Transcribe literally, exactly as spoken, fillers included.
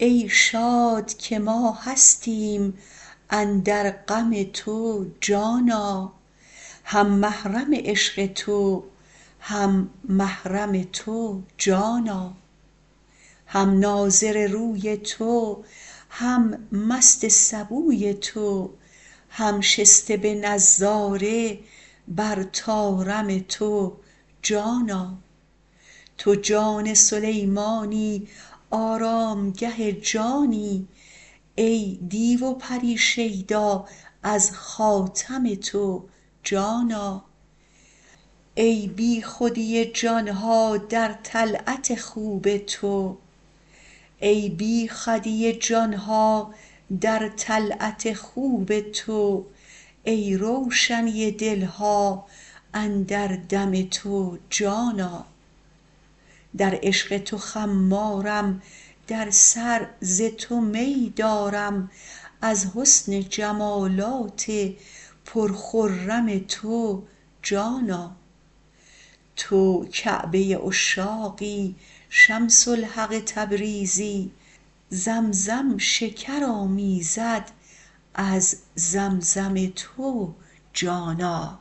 ای شاد که ما هستیم اندر غم تو جانا، هم محرم عشق تو هم محرم تو جانا، هم ناظر روی تو هم مست سبوی تو، هم شسته به نظاره بر طارم تو جانا. تو جان سلیمانی آرامگه جانی، ای دیو و پری شیدا از خاتم تو جانا. ای بی خودی جان ها در طلعت خوب تو، ای بی خودی جان ها در طلعت خوب تو، ای روشنی دل ها اندر دم تو جانا. در عشق تو خمارم در سر ز تو می دارم، از حسن جمالات پرخرم تو جانا. تو کعبه عشاقی شمس الحق تبریزی، زمزم شکر آمیزد از زمزم تو جانا.